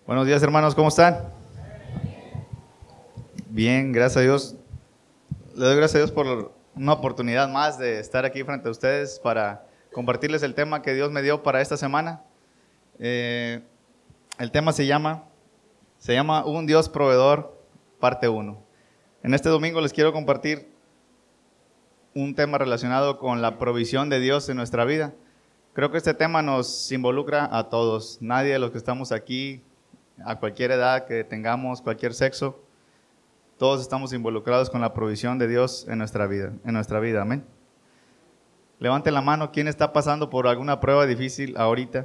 Buenos días, hermanos, ¿cómo están? Bien, gracias a Dios. Le doy gracias a Dios por una oportunidad más de estar aquí frente a ustedes para compartirles el tema que Dios me dio para esta semana. El tema se llama Un Dios Proveedor, parte 1. En este domingo les quiero compartir un tema relacionado con la provisión de Dios en nuestra vida. Creo que este tema nos involucra a todos. Nadie de los que estamos aquí, a cualquier edad que tengamos, cualquier sexo, todos estamos involucrados con la provisión de Dios en nuestra vida, amén. Levante la mano, ¿quién está pasando por alguna prueba difícil ahorita?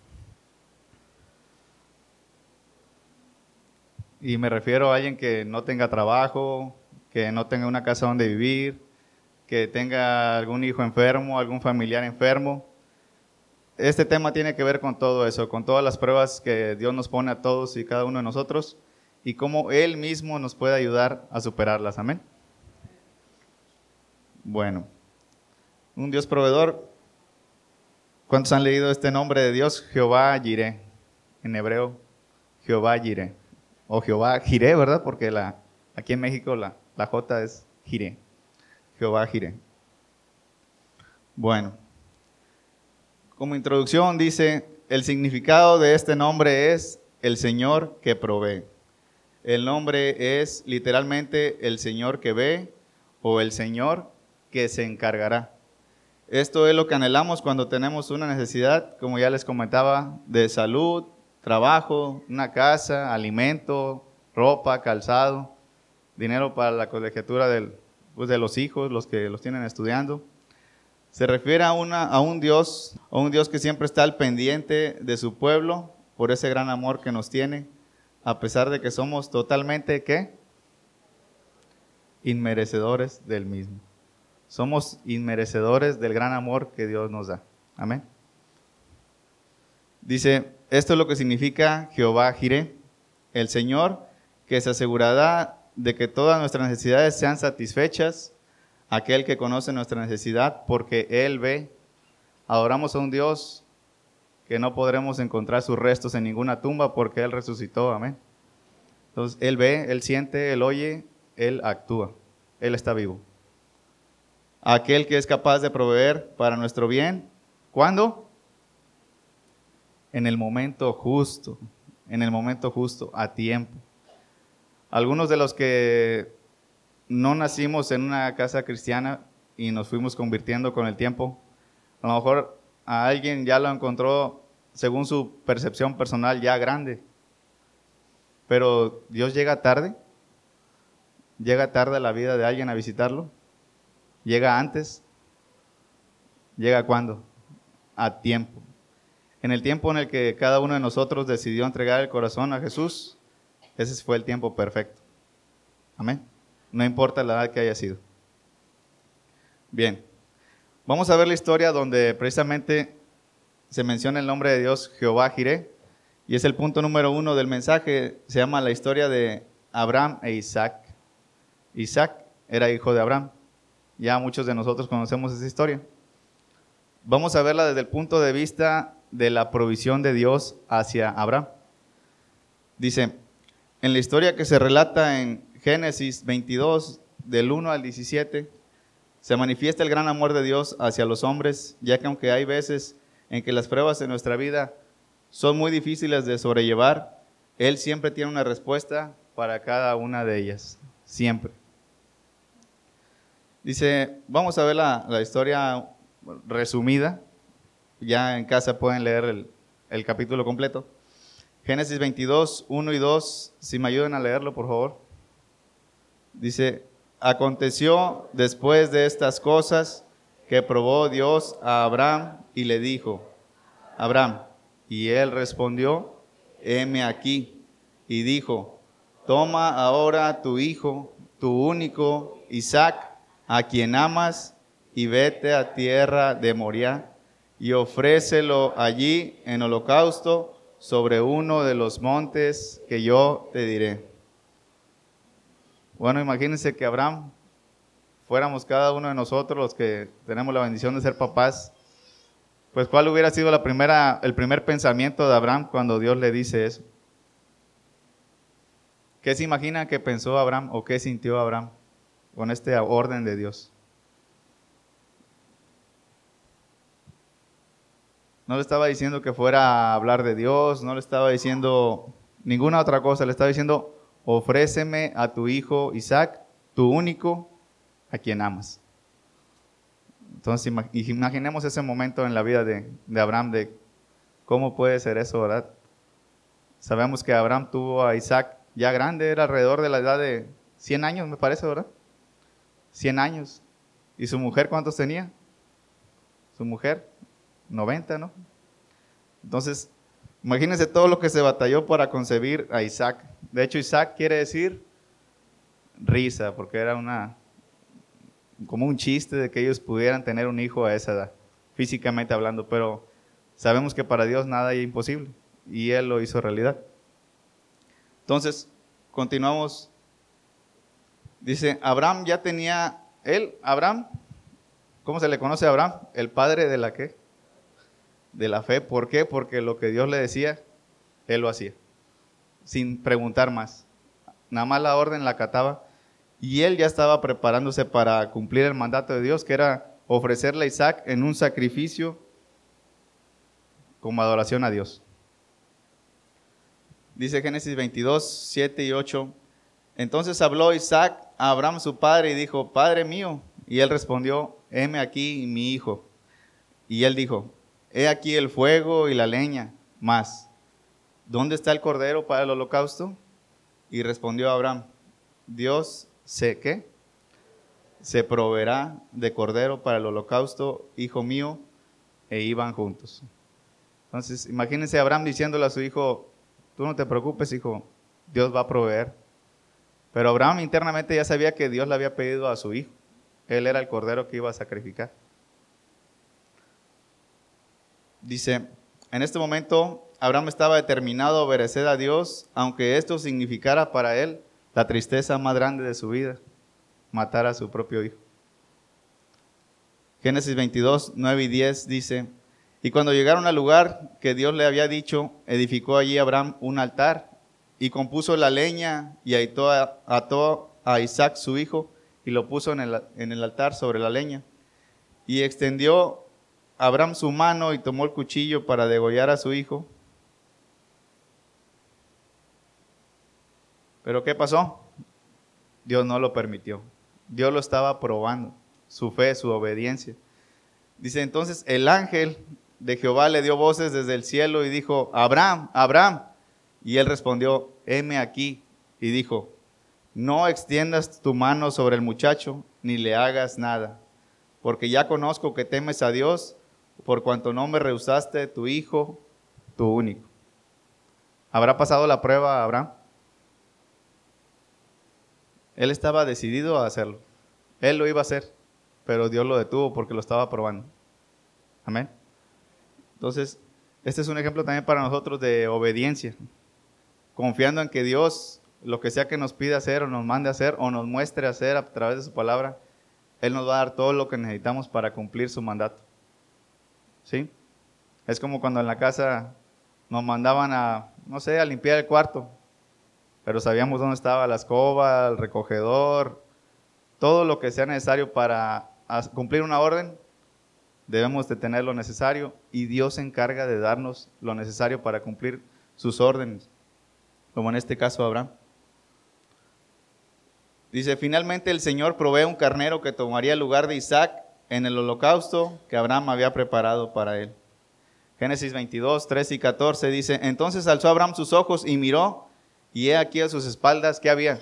Y me refiero a alguien que no tenga trabajo, que no tenga una casa donde vivir, que tenga algún hijo enfermo, algún familiar enfermo. Este tema tiene que ver con todo eso, con todas las pruebas que Dios nos pone a todos y cada uno de nosotros y cómo Él mismo nos puede ayudar a superarlas, amén. Bueno, un Dios proveedor. ¿Cuántos han leído este nombre de Dios? Jehová Jireh, en hebreo, Jehová Jireh, o Jehová Jireh, ¿verdad? Porque aquí en México la J es Jireh, Jehová Jireh. Bueno. Como introducción dice, el significado de este nombre es el Señor que provee. El nombre es literalmente el Señor que ve o el Señor que se encargará. Esto es lo que anhelamos cuando tenemos una necesidad, como ya les comentaba, de salud, trabajo, una casa, alimento, ropa, calzado, dinero para la colegiatura de los hijos, los que los tienen estudiando. Se refiere a un Dios que siempre está al pendiente de su pueblo por ese gran amor que nos tiene, a pesar de que somos totalmente, ¿qué? Inmerecedores del mismo. Somos inmerecedores del gran amor que Dios nos da. Amén. Dice, esto es lo que significa Jehová Jireh, el Señor que se asegurará de que todas nuestras necesidades sean satisfechas. Aquel que conoce nuestra necesidad porque Él ve. Adoramos a un Dios que no podremos encontrar sus restos en ninguna tumba porque Él resucitó, amén. Entonces Él ve, Él siente, Él oye, Él actúa, Él está vivo. Aquel que es capaz de proveer para nuestro bien, ¿cuándo? En el momento justo, a tiempo. Algunos de los que no nacimos en una casa cristiana y nos fuimos convirtiendo con el tiempo, a lo mejor a alguien ya lo encontró según su percepción personal ya grande, pero Dios llega tarde a la vida de alguien a visitarlo, llega antes, llega ¿cuándo? A tiempo. En el tiempo en el que cada uno de nosotros decidió entregar el corazón a Jesús, ese fue el tiempo perfecto. Amén. No importa la edad que haya sido. Bien, vamos a ver la historia donde precisamente se menciona el nombre de Dios, Jehová Jireh, y es el punto número 1 del mensaje. Se llama la historia de Abraham e Isaac. Isaac era hijo de Abraham. Ya muchos de nosotros conocemos esa historia. Vamos a verla desde el punto de vista de la provisión de Dios hacia Abraham. Dice, en la historia que se relata en Génesis 22, del 1 al 17, se manifiesta el gran amor de Dios hacia los hombres, ya que aunque hay veces en que las pruebas en nuestra vida son muy difíciles de sobrellevar, Él siempre tiene una respuesta para cada una de ellas, siempre. Dice, vamos a ver la historia resumida, ya en casa pueden leer el capítulo completo. Génesis 22, 1 y 2, si me ayudan a leerlo, por favor. Dice, aconteció después de estas cosas que probó Dios a Abraham y le dijo, Abraham, y él respondió, heme aquí, y dijo, toma ahora tu hijo, tu único, Isaac, a quien amas, y vete a tierra de Moriah, y ofrécelo allí en holocausto sobre uno de los montes que yo te diré. Bueno, imagínense que Abraham, fuéramos cada uno de nosotros los que tenemos la bendición de ser papás, pues ¿cuál hubiera sido el primer pensamiento de Abraham cuando Dios le dice eso? ¿Qué se imagina que pensó Abraham o qué sintió Abraham con esta orden de Dios? No le estaba diciendo que fuera a hablar de Dios, no le estaba diciendo ninguna otra cosa, le estaba diciendo, ofréceme a tu hijo Isaac, tu único, a quien amas. Entonces imaginemos ese momento en la vida de Abraham, de cómo puede ser eso, ¿verdad? Sabemos que Abraham tuvo a Isaac ya grande, era alrededor de la edad de 100 años, me parece, ¿verdad? 100 años. ¿Y su mujer cuántos tenía? Su mujer, 90, ¿no? Entonces, imagínense todo lo que se batalló para concebir a Isaac. De hecho, Isaac quiere decir risa, porque era como un chiste de que ellos pudieran tener un hijo a esa edad, físicamente hablando, pero sabemos que para Dios nada es imposible, y Él lo hizo realidad. Entonces, continuamos. Dice, Abraham ya tenía, Abraham, ¿cómo se le conoce a Abraham? El padre de la ¿qué? De la fe. ¿Por qué? Porque lo que Dios le decía, él lo hacía, sin preguntar más. Nada más la orden la acataba, y él ya estaba preparándose para cumplir el mandato de Dios, que era ofrecerle a Isaac en un sacrificio como adoración a Dios. Dice Génesis 22, 7 y 8. Entonces habló Isaac a Abraham su padre y dijo, Padre mío. Y él respondió, heme aquí mi hijo. Y él dijo, he aquí el fuego y la leña, mas ¿dónde está el cordero para el holocausto? Y respondió Abraham, Dios ¿qué? Se proveerá de cordero para el holocausto, hijo mío, e iban juntos. Entonces, imagínense a Abraham diciéndole a su hijo, tú no te preocupes, hijo, Dios va a proveer. Pero Abraham internamente ya sabía que Dios le había pedido a su hijo. Él era el cordero que iba a sacrificar. Dice, en este momento Abraham estaba determinado a obedecer a Dios, aunque esto significara para él la tristeza más grande de su vida, matar a su propio hijo. Génesis 22, 9 y 10 dice, y cuando llegaron al lugar que Dios le había dicho, edificó allí Abraham un altar y compuso la leña y ató a Isaac su hijo y lo puso en el altar sobre la leña. Y extendió Abraham su mano y tomó el cuchillo para degollar a su hijo. ¿Pero qué pasó? Dios no lo permitió. Dios lo estaba probando, su fe, su obediencia. Dice, entonces el ángel de Jehová le dio voces desde el cielo y dijo, Abraham, Abraham. Y él respondió, heme aquí. Y dijo, no extiendas tu mano sobre el muchacho, ni le hagas nada, porque ya conozco que temes a Dios, por cuanto no me rehusaste tu hijo, tu único. ¿Habrá pasado la prueba Abraham? Él estaba decidido a hacerlo. Él lo iba a hacer, pero Dios lo detuvo porque lo estaba probando. Amén. Entonces, este es un ejemplo también para nosotros de obediencia. Confiando en que Dios, lo que sea que nos pida hacer o nos mande a hacer o nos muestre hacer a través de su palabra, Él nos va a dar todo lo que necesitamos para cumplir su mandato. ¿Sí? Es como cuando en la casa nos mandaban a, no sé, a limpiar el cuarto, pero sabíamos dónde estaba la escoba, el recogedor, todo lo que sea necesario para cumplir una orden, debemos de tener lo necesario y Dios se encarga de darnos lo necesario para cumplir sus órdenes, como en este caso Abraham. Dice, finalmente el Señor provee un carnero que tomaría el lugar de Isaac en el holocausto que Abraham había preparado para él. Génesis 22, 13 y 14 dice, entonces alzó Abraham sus ojos y miró, y he aquí a sus espaldas, ¿qué había?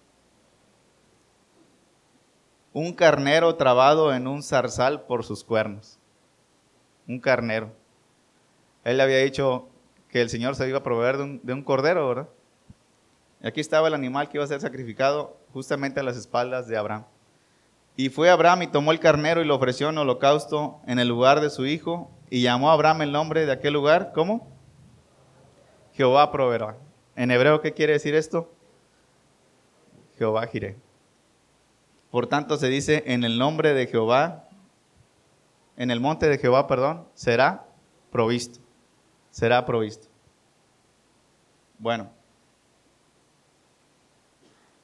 Un carnero trabado en un zarzal por sus cuernos. Un carnero. Él le había dicho que el Señor se iba a proveer de un cordero, ¿verdad? Y aquí estaba el animal que iba a ser sacrificado justamente a las espaldas de Abraham. Y fue Abraham y tomó el carnero y lo ofreció en holocausto en el lugar de su hijo, y llamó a Abraham el nombre de aquel lugar, ¿cómo? Jehová proveerá. En hebreo, ¿qué quiere decir esto? Jehová Jireh. Por tanto se dice, en el nombre de Jehová, en el monte de Jehová, será provisto. Será provisto. Bueno.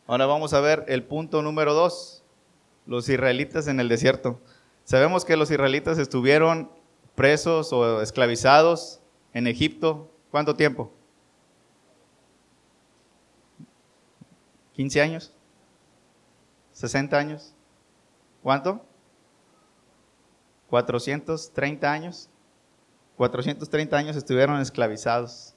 Ahora vamos a ver el punto número 2, los israelitas en el desierto. Sabemos que los israelitas estuvieron presos o esclavizados en Egipto. ¿Cuánto tiempo? 15 años, 60 años. ¿Cuánto? 430 años. 430 años estuvieron esclavizados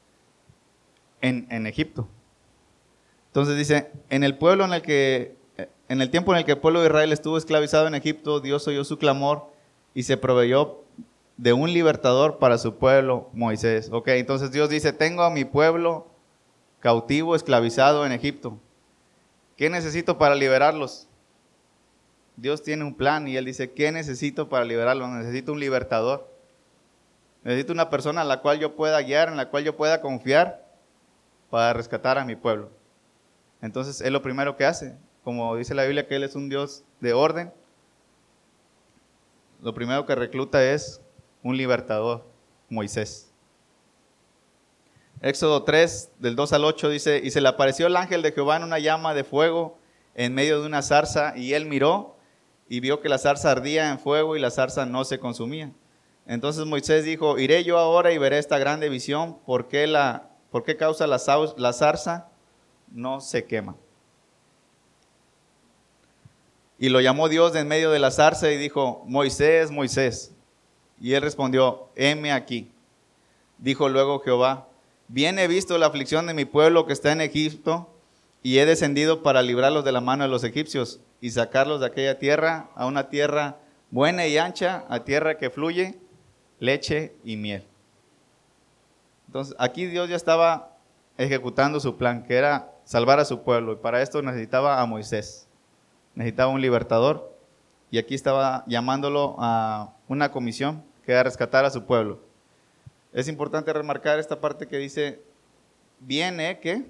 en Egipto. Entonces dice, en el tiempo en el que el pueblo de Israel estuvo esclavizado en Egipto, Dios oyó su clamor y se proveyó de un libertador para su pueblo, Moisés. Ok, entonces Dios dice, tengo a mi pueblo cautivo, esclavizado en Egipto. ¿Qué necesito para liberarlos? Dios tiene un plan y Él dice, ¿qué necesito para liberarlos? Necesito un libertador. Necesito una persona a la cual yo pueda guiar, en la cual yo pueda confiar para rescatar a mi pueblo. Entonces, es lo primero que hace. Como dice la Biblia que Él es un Dios de orden, lo primero que recluta es un libertador, Moisés. Éxodo 3, del 2 al 8 dice, y se le apareció el ángel de Jehová en una llama de fuego en medio de una zarza, y él miró y vio que la zarza ardía en fuego y la zarza no se consumía. Entonces Moisés dijo, iré yo ahora y veré esta grande visión, ¿por qué causa la zarza no se quema? Y lo llamó Dios de en medio de la zarza y dijo, Moisés, Moisés. Y él respondió, heme aquí. Dijo luego Jehová, bien he visto la aflicción de mi pueblo que está en Egipto, y he descendido para librarlos de la mano de los egipcios y sacarlos de aquella tierra a una tierra buena y ancha, a tierra que fluye leche y miel. Entonces aquí Dios ya estaba ejecutando su plan, que era salvar a su pueblo, y para esto necesitaba a Moisés, necesitaba un libertador, y aquí estaba llamándolo a una comisión que era rescatar a su pueblo. Es importante remarcar esta parte que dice, bien, ¿qué?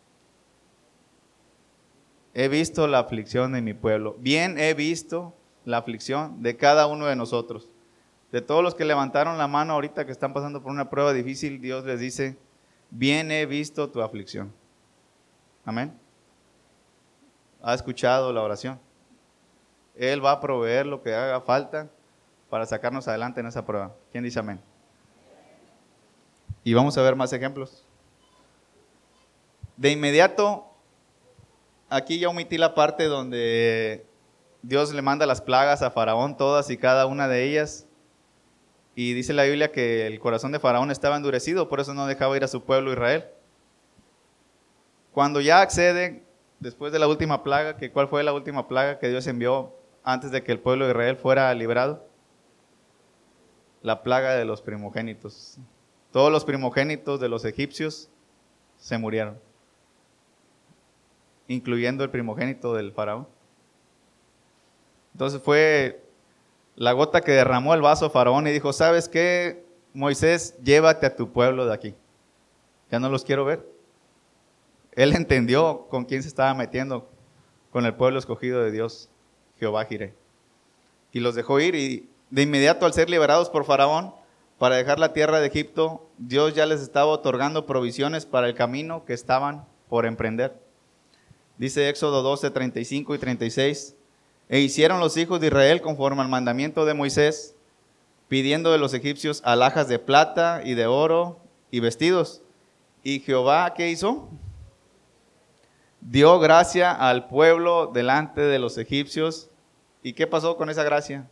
He visto la aflicción de mi pueblo. Bien he visto la aflicción de cada uno de nosotros. De todos los que levantaron la mano ahorita que están pasando por una prueba difícil, Dios les dice, bien he visto tu aflicción. Amén. ¿Ha escuchado la oración? Él va a proveer lo que haga falta para sacarnos adelante en esa prueba. ¿Quién dice amén? Y vamos a ver más ejemplos. De inmediato, aquí ya omití la parte donde Dios le manda las plagas a Faraón, todas y cada una de ellas. Y dice la Biblia que el corazón de Faraón estaba endurecido, por eso no dejaba ir a su pueblo Israel. Cuando ya accede, después de la última plaga, ¿cuál fue la última plaga que Dios envió antes de que el pueblo de Israel fuera liberado? La plaga de los primogénitos. Todos los primogénitos de los egipcios se murieron, incluyendo el primogénito del faraón. Entonces fue la gota que derramó el vaso Faraón y dijo, ¿sabes qué, Moisés? Llévate a tu pueblo de aquí. Ya no los quiero ver. Él entendió con quién se estaba metiendo, con el pueblo escogido de Dios, Jehová Jireh. Y los dejó ir, y de inmediato al ser liberados por Faraón para dejar la tierra de Egipto, Dios ya les estaba otorgando provisiones para el camino que estaban por emprender. Dice Éxodo 12, 35 y 36, e hicieron los hijos de Israel conforme al mandamiento de Moisés, pidiendo de los egipcios alhajas de plata y de oro y vestidos. Y Jehová, ¿qué hizo? Dio gracia al pueblo delante de los egipcios. ¿Y qué pasó con esa gracia?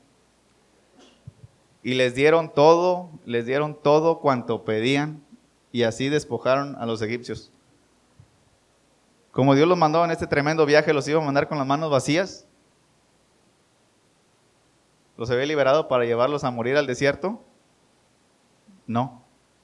Y les dieron todo cuanto pedían, y así despojaron a los egipcios. Como Dios los mandó en este tremendo viaje, ¿los iba a mandar con las manos vacías? ¿Los había liberado para llevarlos a morir al desierto? No.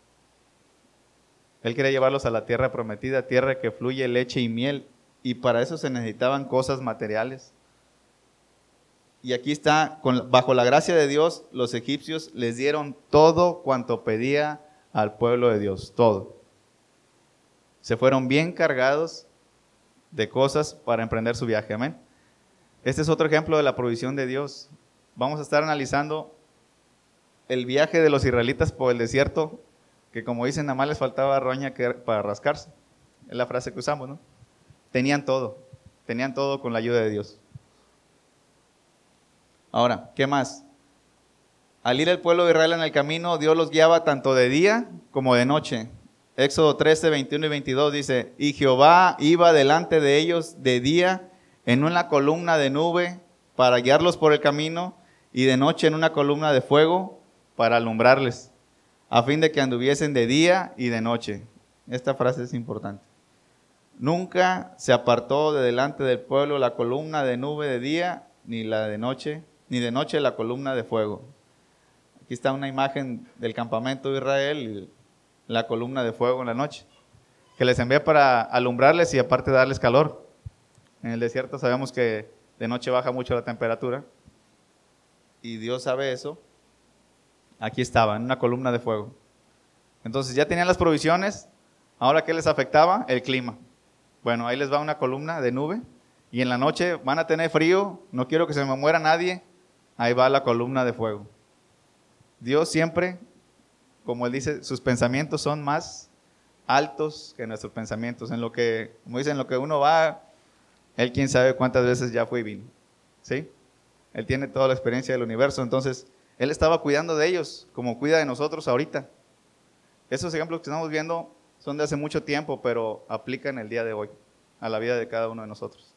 Él quería llevarlos a la tierra prometida, tierra que fluye leche y miel, y para eso se necesitaban cosas materiales. Y aquí está, bajo la gracia de Dios, los egipcios les dieron todo cuanto pedía al pueblo de Dios, todo. Se fueron bien cargados de cosas para emprender su viaje, amén. Este es otro ejemplo de la provisión de Dios. Vamos a estar analizando el viaje de los israelitas por el desierto, que como dicen, nada más les faltaba roña para rascarse. Es la frase que usamos, ¿no? Tenían todo con la ayuda de Dios. Ahora, ¿qué más? Al ir el pueblo de Israel en el camino, Dios los guiaba tanto de día como de noche. Éxodo 13, 21 y 22 dice, y Jehová iba delante de ellos de día en una columna de nube para guiarlos por el camino, y de noche en una columna de fuego para alumbrarles, a fin de que anduviesen de día y de noche. Esta frase es importante. Nunca se apartó de delante del pueblo la columna de nube de día, ni de noche la columna de fuego. Aquí está una imagen del campamento de Israel y la columna de fuego en la noche, que les envía para alumbrarles y aparte darles calor. En el desierto sabemos que de noche baja mucho la temperatura y Dios sabe eso. Aquí estaba, en una columna de fuego. Entonces ya tenían las provisiones. Ahora, ¿qué les afectaba? El clima. Bueno, ahí les va una columna de nube y en la noche van a tener frío, no quiero que se me muera nadie, ahí va la columna de fuego. Dios siempre, como Él dice, sus pensamientos son más altos que nuestros pensamientos. En lo que, como dicen, en lo que uno va, Él quién sabe cuántas veces ya fue y vino. ¿Sí? Él tiene toda la experiencia del universo, entonces Él estaba cuidando de ellos, como cuida de nosotros ahorita. Esos ejemplos que estamos viendo son de hace mucho tiempo, pero aplican el día de hoy, a la vida de cada uno de nosotros.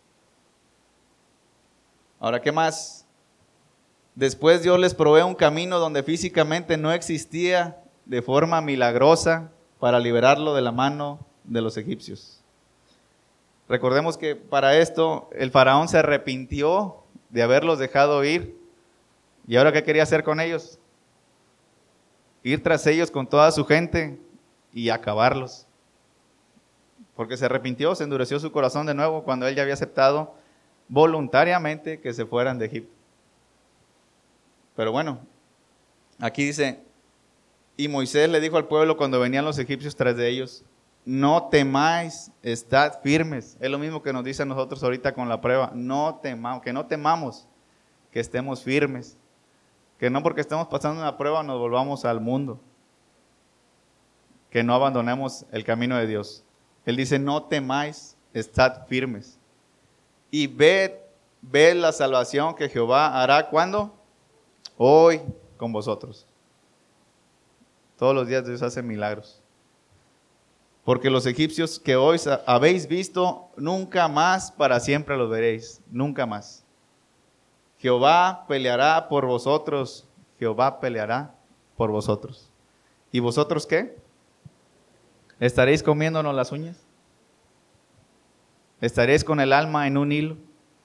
Ahora, ¿qué más? Después Dios les provee un camino donde físicamente no existía de forma milagrosa para liberarlo de la mano de los egipcios. Recordemos que para esto el faraón se arrepintió de haberlos dejado ir. ¿Y ahora qué quería hacer con ellos? Ir tras ellos con toda su gente y acabarlos. Porque se arrepintió, se endureció su corazón de nuevo cuando él ya había aceptado voluntariamente que se fueran de Egipto. Pero bueno, aquí dice, y Moisés le dijo al pueblo cuando venían los egipcios tras de ellos, no temáis, estad firmes. Es lo mismo que nos dice a nosotros ahorita con la prueba, que no temamos, que estemos firmes. Que no porque estemos pasando una prueba nos volvamos al mundo. Que no abandonemos el camino de Dios. Él dice, no temáis, estad firmes. Y ved la salvación que Jehová hará, ¿cuándo? Hoy con vosotros. Todos los días Dios hace milagros. Porque los egipcios que hoy habéis visto, nunca más para siempre los veréis. Nunca más. Jehová peleará por vosotros. Jehová peleará por vosotros. ¿Y vosotros qué? ¿Estaréis comiéndonos las uñas? ¿Estaréis con el alma en un hilo?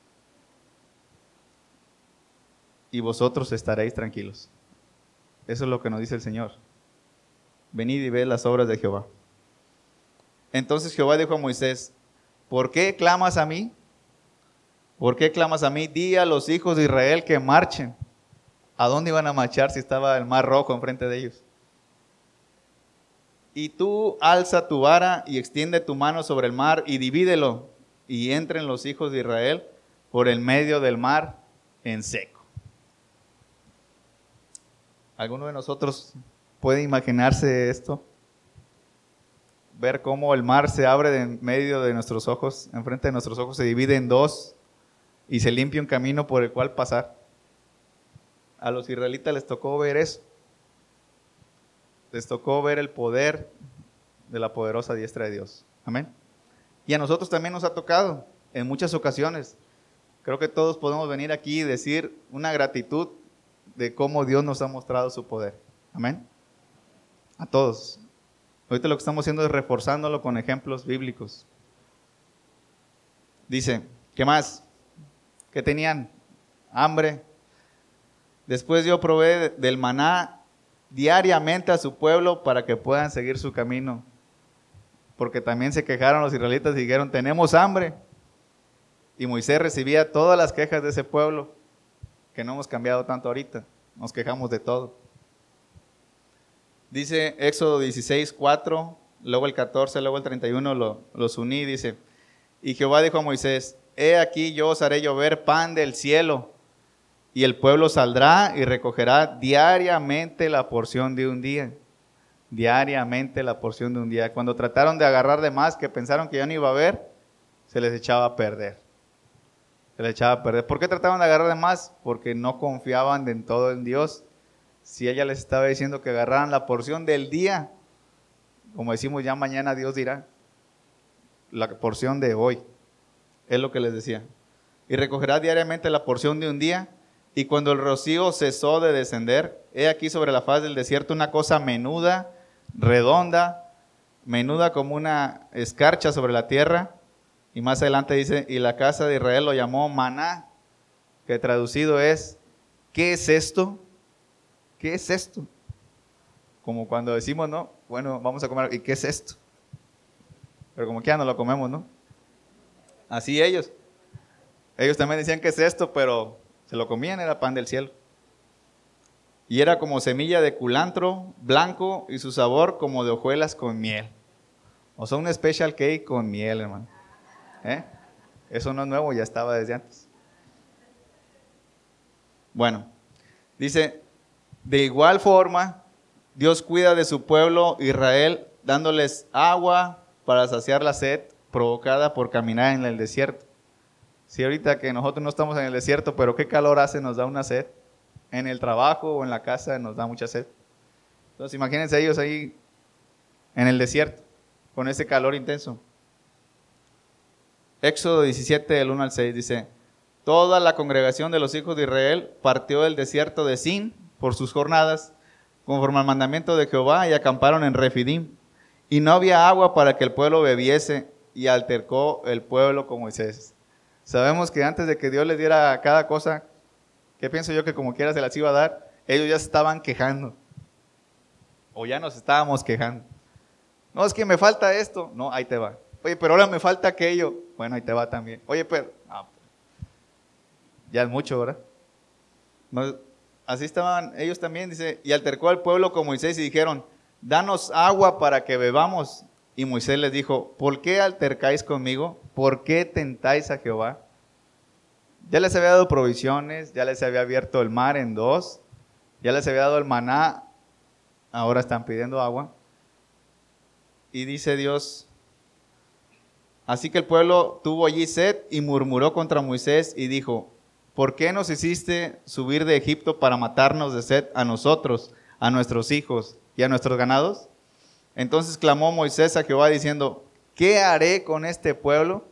Y vosotros estaréis tranquilos. Eso es lo que nos dice el Señor. Venid y ved las obras de Jehová. Entonces Jehová dijo a Moisés, ¿por qué clamas a mí? ¿Por qué clamas a mí? Di a los hijos de Israel que marchen. ¿A dónde iban a marchar si estaba el mar rojo enfrente de ellos? Y tú alza tu vara y extiende tu mano sobre el mar y divídelo, y entren los hijos de Israel por el medio del mar en seco. ¿Alguno de nosotros puede imaginarse esto? Ver cómo el mar se abre en medio de nuestros ojos, enfrente de nuestros ojos, se divide en dos y se limpia un camino por el cual pasar. A los israelitas les tocó ver eso. Les tocó ver el poder de la poderosa diestra de Dios. Amén. Y a nosotros también nos ha tocado en muchas ocasiones. Creo que todos podemos venir aquí y decir una gratitud de cómo Dios nos ha mostrado su poder. Amén. A todos. Ahorita lo que estamos haciendo es reforzándolo con ejemplos bíblicos. Dice, ¿qué más? ¿Qué tenían? Hambre. Después Dios provee del maná diariamente a su pueblo para que puedan seguir su camino. Porque también se quejaron los israelitas y dijeron, tenemos hambre. Y Moisés recibía todas las quejas de ese pueblo, que no hemos cambiado tanto ahorita. Nos quejamos de todo. Dice Éxodo 16:4, luego el 14, luego el 31, los uní, dice, y Jehová dijo a Moisés, he aquí yo os haré llover pan del cielo, y el pueblo saldrá y recogerá diariamente la porción de un día. Diariamente la porción de un día. Cuando trataron de agarrar de más, que pensaron que ya no iba a haber, se les echaba a perder. Se les echaba a perder. ¿Por qué trataban de agarrar de más? Porque no confiaban en todo en Dios. Si ella les estaba diciendo que agarraran la porción del día, como decimos, ya mañana Dios dirá, la porción de hoy, es lo que les decía. Y recogerá diariamente la porción de un día, y cuando el rocío cesó de descender, he aquí sobre la faz del desierto una cosa menuda, redonda, menuda como una escarcha sobre la tierra. Y más adelante dice, y la casa de Israel lo llamó maná, que traducido es, ¿qué es esto? ¿Qué es esto? Como cuando decimos, ¿no? Bueno, vamos a comer, ¿y qué es esto? Pero como que ya no lo comemos, ¿no? Así ellos. Ellos también decían, ¿qué es esto? Pero se lo comían, era pan del cielo. Y era como semilla de culantro blanco y su sabor como de hojuelas con miel. O sea, un special cake con miel, hermano. Eso no es nuevo, ya estaba desde antes. Bueno, dice, de igual forma, Dios cuida de su pueblo Israel, dándoles agua para saciar la sed provocada por caminar en el desierto. Si ahorita que nosotros no estamos en el desierto, pero qué calor hace, nos da una sed. En el trabajo o en la casa nos da mucha sed. Entonces imagínense ellos ahí en el desierto, con ese calor intenso. Éxodo 17, del 1 al 6 dice, toda la congregación de los hijos de Israel partió del desierto de Sin por sus jornadas, conforme al mandamiento de Jehová, y acamparon en Refidim. Y no había agua para que el pueblo bebiese, y altercó el pueblo con Moisés. Sabemos que antes de que Dios les diera cada cosa, que pienso yo que como quiera se las iba a dar, ellos ya se estaban quejando. O ya nos estábamos quejando. No, es que me falta esto. No, ahí te va. Oye, pero ahora me falta aquello. Bueno, ahí te va también. Oye, pero ya es mucho, ¿verdad? No, así estaban ellos también, dice, y altercó al pueblo con Moisés y dijeron, danos agua para que bebamos. Y Moisés les dijo, ¿por qué altercáis conmigo? ¿Por qué tentáis a Jehová? Ya les había dado provisiones, ya les había abierto el mar en dos, ya les había dado el maná, ahora están pidiendo agua. Y dice Dios, así que el pueblo tuvo allí sed y murmuró contra Moisés y dijo, ¿por qué nos hiciste subir de Egipto para matarnos de sed a nosotros, a nuestros hijos y a nuestros ganados? Entonces clamó Moisés a Jehová diciendo, ¿qué haré con este pueblo?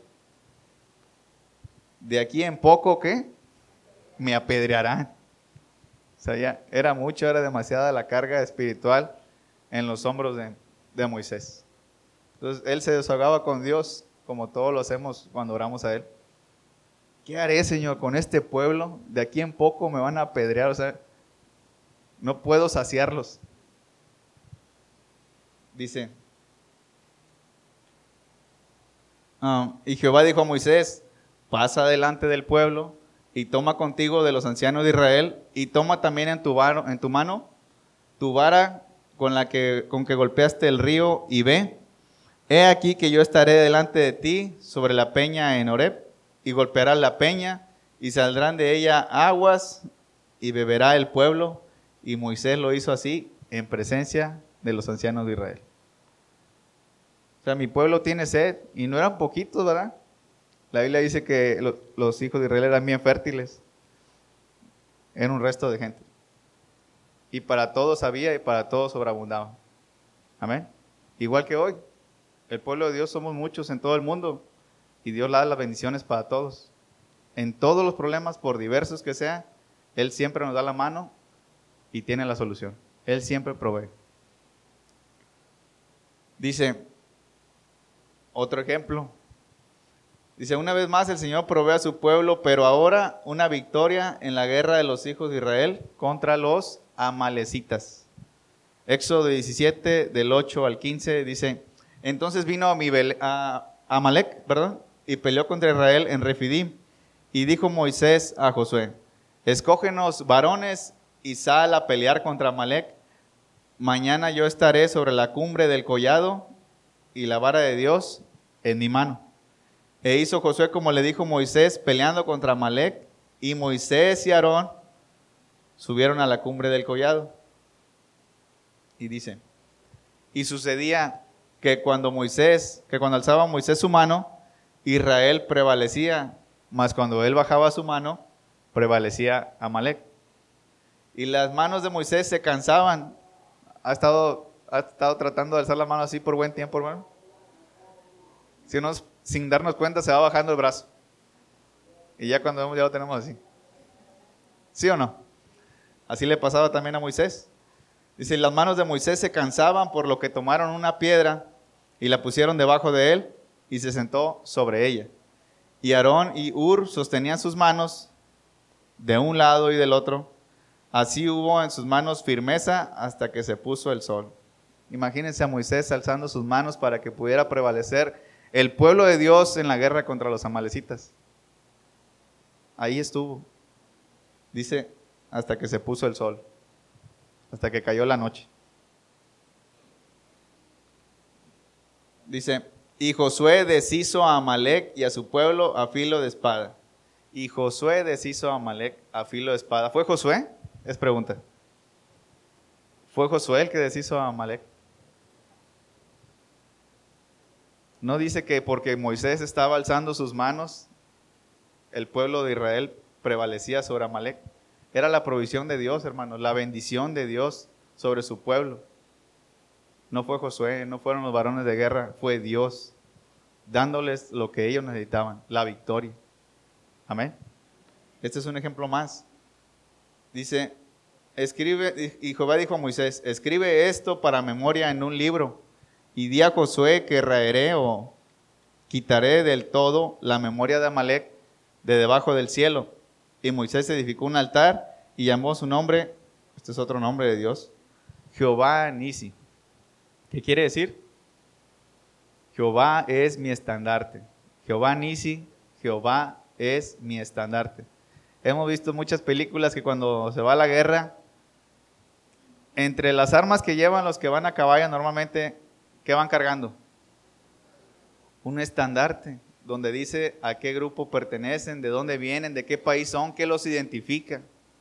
De aquí en poco, ¿qué? Me apedrearán. O sea, ya era mucho, era demasiada la carga espiritual en los hombros de Moisés. Entonces él se desahogaba con Dios, como todos lo hacemos cuando oramos a él. ¿Qué haré, Señor, con este pueblo? De aquí en poco me van a apedrear, o sea, no puedo saciarlos. Dice, y Jehová dijo a Moisés, pasa delante del pueblo y toma contigo de los ancianos de Israel y toma también en tu mano tu vara con que golpeaste el río y ve, he aquí que yo estaré delante de ti sobre la peña en Horeb y golpearás la peña y saldrán de ella aguas y beberá el pueblo. Y Moisés lo hizo así en presencia de los ancianos de Israel. O sea, mi pueblo tiene sed y no eran poquitos, ¿verdad? La Biblia dice que los hijos de Israel eran bien fértiles. Era un resto de gente. Y para todos había y para todos sobreabundaba. Amén. Igual que hoy, el pueblo de Dios somos muchos en todo el mundo y Dios da las bendiciones para todos. En todos los problemas, por diversos que sean, Él siempre nos da la mano y tiene la solución. Él siempre provee. Dice, otro ejemplo. Dice, una vez más el Señor provee a su pueblo, pero ahora una victoria en la guerra de los hijos de Israel contra los amalecitas. Éxodo 17, del 8 al 15, dice, entonces vino a Amalec, y peleó contra Israel en Refidim. Y dijo Moisés a Josué, escógenos varones y sal a pelear contra Amalec. Mañana yo estaré sobre la cumbre del collado y la vara de Dios en mi mano. E hizo Josué como le dijo Moisés, peleando contra Amalec, y Moisés y Aarón subieron a la cumbre del collado. Y dice, y sucedía que cuando alzaba Moisés su mano, Israel prevalecía, mas cuando él bajaba su mano, prevalecía Amalek. Y las manos de Moisés se cansaban. ¿Ha estado tratando de alzar la mano así por buen tiempo, hermano? Si uno, sin darnos cuenta, se va bajando el brazo. Y ya cuando vemos, ya lo tenemos así. ¿Sí o no? Así le pasaba también a Moisés. Dice, las manos de Moisés se cansaban, por lo que tomaron una piedra y la pusieron debajo de él y se sentó sobre ella. Y Aarón y Hur sostenían sus manos de un lado y del otro. Así hubo en sus manos firmeza hasta que se puso el sol. Imagínense a Moisés alzando sus manos para que pudiera prevalecer el pueblo de Dios en la guerra contra los amalecitas. Ahí estuvo. Dice, hasta que se puso el sol, hasta que cayó la noche. Dice, y Josué deshizo a Amalek y a su pueblo a filo de espada. Y Josué deshizo a Amalek a filo de espada. ¿Fue Josué? Es pregunta. ¿Fue Josué el que deshizo a Amalek? No dice que porque Moisés estaba alzando sus manos, el pueblo de Israel prevalecía sobre Amalek. Era la provisión de Dios, hermanos, la bendición de Dios sobre su pueblo. No fue Josué, no fueron los varones de guerra, fue Dios, dándoles lo que ellos necesitaban, la victoria. Amén. Este es un ejemplo más. Dice, escribe, y Jehová dijo a Moisés, escribe esto para memoria en un libro, y di a Josué que raeré o quitaré del todo la memoria de Amalek de debajo del cielo. Y Moisés edificó un altar y llamó su nombre, este es otro nombre de Dios, Jehová Nisi. ¿Qué quiere decir? Jehová es mi estandarte. Jehová Nisi, Jehová es mi estandarte. Hemos visto muchas películas que cuando se va a la guerra, entre las armas que llevan los que van a caballo normalmente, ¿qué van cargando? Un estandarte, donde dice a qué grupo pertenecen, de dónde vienen, de qué país son, qué los identifica.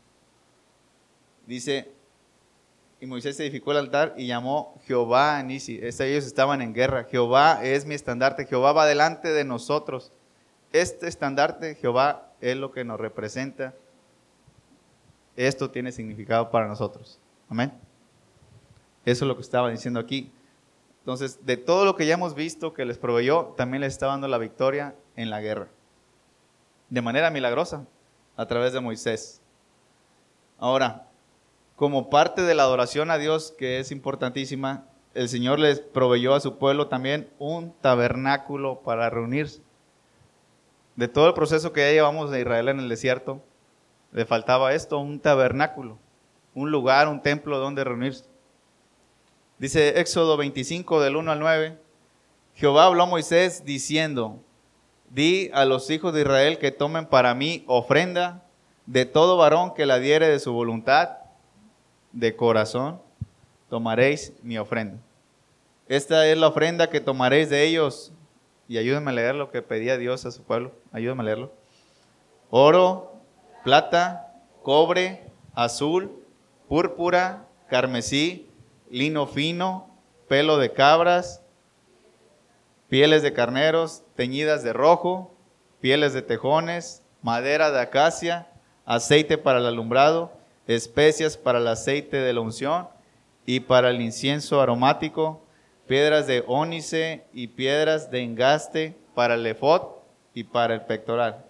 Dice, y Moisés edificó el altar y llamó Jehová Nisi. Ellos estaban en guerra. Jehová es mi estandarte, Jehová va delante de nosotros. Este estandarte, Jehová, es lo que nos representa. Esto tiene significado para nosotros. Amén. Eso es lo que estaba diciendo aquí. Entonces, de todo lo que ya hemos visto que les proveyó, también les está dando la victoria en la guerra. De manera milagrosa, a través de Moisés. Ahora, como parte de la adoración a Dios, que es importantísima, el Señor les proveyó a su pueblo también un tabernáculo para reunirse. De todo el proceso que ya llevamos de Israel en el desierto, le faltaba esto, un tabernáculo, un lugar, un templo donde reunirse. Dice Éxodo 25 del 1 al 9, Jehová habló a Moisés diciendo, di a los hijos de Israel que tomen para mí ofrenda de todo varón que la diere de su voluntad, de corazón, tomaréis mi ofrenda. Esta es la ofrenda que tomaréis de ellos. Y ayúdenme a leer lo que pedía Dios a su pueblo. Ayúdenme a leerlo. Oro, plata, cobre, azul, púrpura, carmesí, lino fino, pelo de cabras, pieles de carneros teñidas de rojo, pieles de tejones, madera de acacia, aceite para el alumbrado, especias para el aceite de la unción y para el incienso aromático, piedras de ónice y piedras de engaste para el efod y para el pectoral.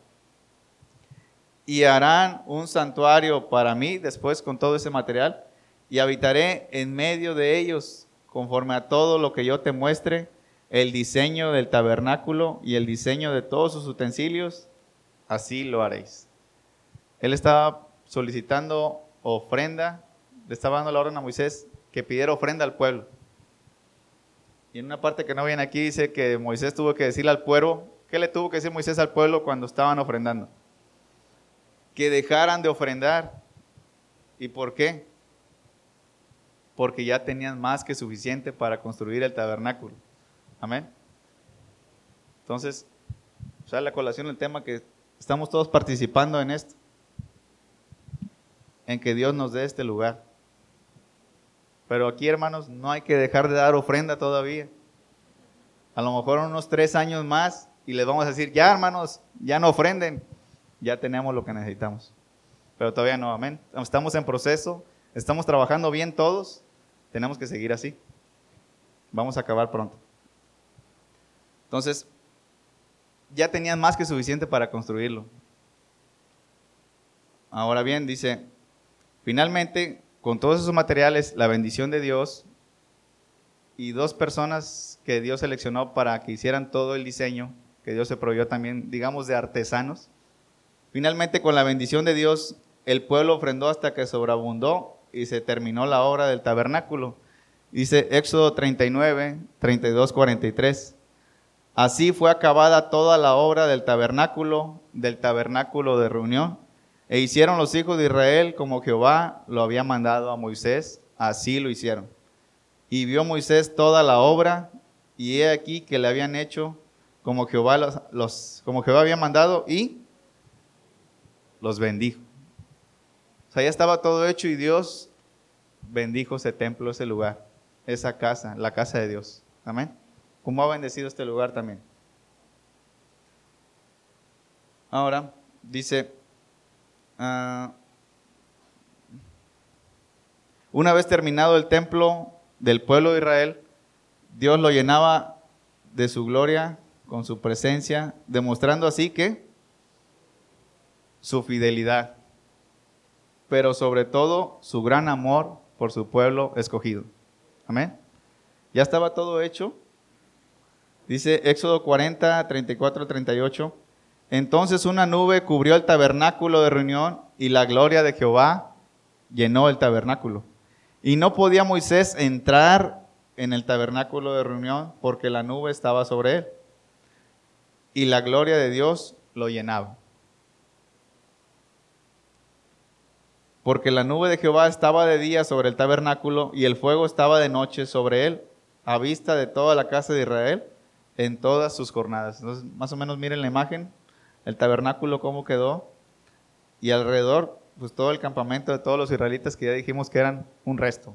Y harán un santuario para mí después con todo ese material, y habitaré en medio de ellos, conforme a todo lo que yo te muestre, el diseño del tabernáculo y el diseño de todos sus utensilios, así lo haréis. Él estaba solicitando ofrenda, le estaba dando la orden a Moisés que pidiera ofrenda al pueblo. Y en una parte que no viene aquí dice que Moisés tuvo que decirle al pueblo, ¿qué le tuvo que decir Moisés al pueblo cuando estaban ofrendando? Que dejaran de ofrendar. ¿Y por qué? Porque ya tenían más que suficiente para construir el tabernáculo. Amén. Entonces, sale a colación el tema que estamos todos participando en esto, en que Dios nos dé este lugar. Pero aquí, hermanos, no hay que dejar de dar ofrenda todavía. A lo mejor unos 3 años más y les vamos a decir, ya hermanos, ya no ofrenden, ya tenemos lo que necesitamos. Pero todavía no, amén. Estamos en proceso, estamos trabajando bien todos, tenemos que seguir así. Vamos a acabar pronto. Entonces, ya tenían más que suficiente para construirlo. Ahora bien, dice, finalmente, con todos esos materiales, la bendición de Dios y 2 personas que Dios seleccionó para que hicieran todo el diseño, que Dios se proveyó también, digamos, de artesanos. Finalmente, con la bendición de Dios, el pueblo ofrendó hasta que sobreabundó y se terminó la obra del tabernáculo. Dice Éxodo 39, 32, 43. Así fue acabada toda la obra del tabernáculo de reunión. E hicieron los hijos de Israel como Jehová lo había mandado a Moisés, así lo hicieron. Y vio Moisés toda la obra, y he aquí que le habían hecho como Jehová como Jehová había mandado, y los bendijo. O sea, ya estaba todo hecho y Dios bendijo ese templo, ese lugar, esa casa, la casa de Dios. Amén. ¿Cómo ha bendecido este lugar también? Ahora, dice, una vez terminado el templo del pueblo de Israel, Dios lo llenaba de su gloria con su presencia, demostrando así que su fidelidad, pero sobre todo su gran amor por su pueblo escogido. Amén. Ya estaba todo hecho. Dice Éxodo 40, 34, 38. Entonces una nube cubrió el tabernáculo de reunión y la gloria de Jehová llenó el tabernáculo. Y no podía Moisés entrar en el tabernáculo de reunión porque la nube estaba sobre él. Y la gloria de Dios lo llenaba. Porque la nube de Jehová estaba de día sobre el tabernáculo y el fuego estaba de noche sobre él, a vista de toda la casa de Israel en todas sus jornadas. Entonces, más o menos miren la imagen, el tabernáculo cómo quedó, y alrededor, pues todo el campamento de todos los israelitas que ya dijimos que eran un resto.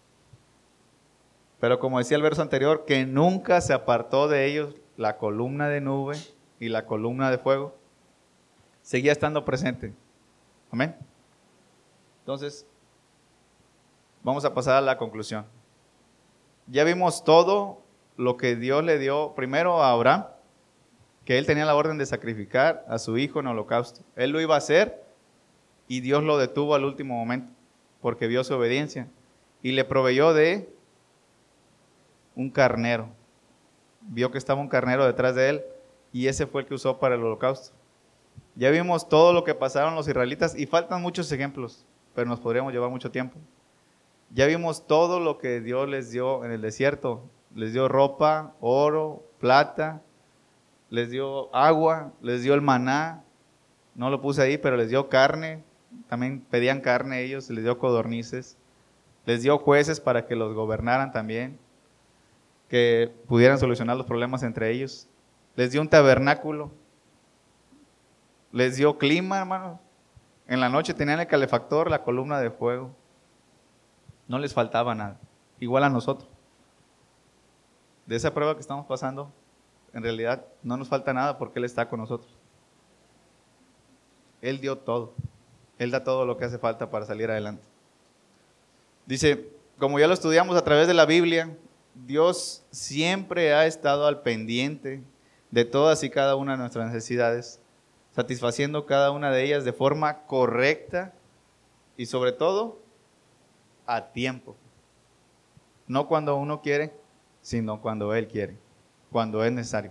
Pero como decía el verso anterior, que nunca se apartó de ellos la columna de nube y la columna de fuego, seguía estando presente. Amén. Entonces, vamos a pasar a la conclusión. Ya vimos todo lo que Dios le dio primero a Abraham, que él tenía la orden de sacrificar a su hijo en holocausto. Él lo iba a hacer y Dios lo detuvo al último momento porque vio su obediencia y le proveyó de un carnero. Vio que estaba un carnero detrás de él y ese fue el que usó para el holocausto. Ya vimos todo lo que pasaron los israelitas y faltan muchos ejemplos, pero nos podríamos llevar mucho tiempo. Ya vimos todo lo que Dios les dio en el desierto. Les dio ropa, oro, plata, les dio agua, les dio el maná. No lo puse ahí, pero les dio carne. También pedían carne ellos, les dio codornices. Les dio jueces para que los gobernaran también, que pudieran solucionar los problemas entre ellos. Les dio un tabernáculo. Les dio clima, hermanos. En la noche tenían el calefactor, la columna de fuego. No les faltaba nada. Igual a nosotros. De esa prueba que estamos pasando, en realidad no nos falta nada porque Él está con nosotros. Él dio todo. Él da todo lo que hace falta para salir adelante. Dice, como ya lo estudiamos a través de la Biblia, Dios siempre ha estado al pendiente de todas y cada una de nuestras necesidades, satisfaciendo cada una de ellas de forma correcta y sobre todo a tiempo. No cuando uno quiere, sino cuando Él quiere, cuando es necesario.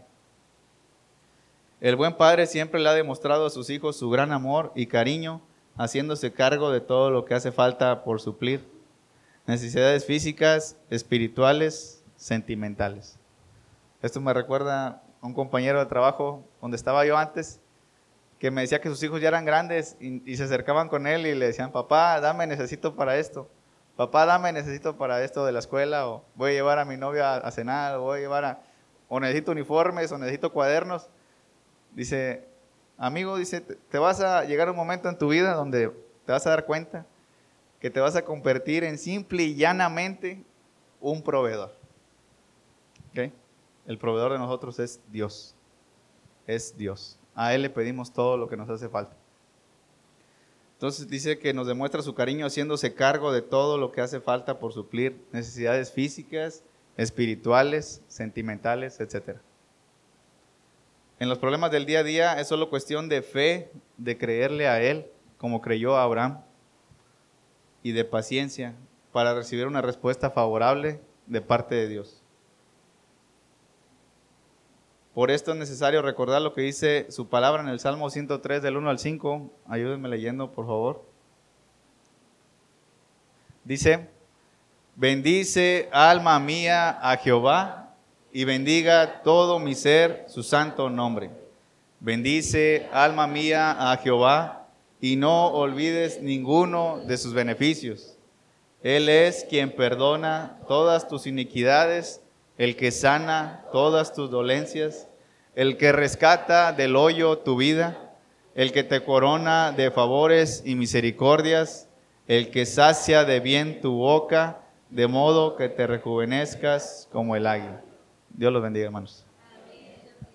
El buen padre siempre le ha demostrado a sus hijos su gran amor y cariño, haciéndose cargo de todo lo que hace falta por suplir necesidades físicas, espirituales, sentimentales. Esto me recuerda a un compañero de trabajo donde estaba yo antes, que me decía que sus hijos ya eran grandes y se acercaban con él y le decían, papá, dame, necesito para esto. Papá, dame, necesito para esto de la escuela, o voy a llevar a mi novia a cenar, o voy a llevar o necesito uniformes, o necesito cuadernos. Dice, amigo, dice, te vas a llegar un momento en tu vida donde te vas a dar cuenta que te vas a convertir en simple y llanamente un proveedor. ¿Okay? El proveedor de nosotros es Dios. es Dios. A Él le pedimos todo lo que nos hace falta. Entonces dice que nos demuestra su cariño haciéndose cargo de todo lo que hace falta por suplir necesidades físicas, espirituales, sentimentales, etc. En los problemas del día a día es solo cuestión de fe, de creerle a Él, como creyó a Abraham, y de paciencia para recibir una respuesta favorable de parte de Dios. Por esto es necesario recordar lo que dice su palabra en el Salmo 103 del 1 al 5. Ayúdenme leyendo, por favor. Dice: bendice, alma mía, a Jehová, y bendiga todo mi ser su santo nombre. Bendice, alma mía, a Jehová, y no olvides ninguno de sus beneficios. Él es quien perdona todas tus iniquidades, el que sana todas tus dolencias, el que rescata del hoyo tu vida, el que te corona de favores y misericordias, el que sacia de bien tu boca, de modo que te rejuvenezcas como el águila. Dios los bendiga, hermanos.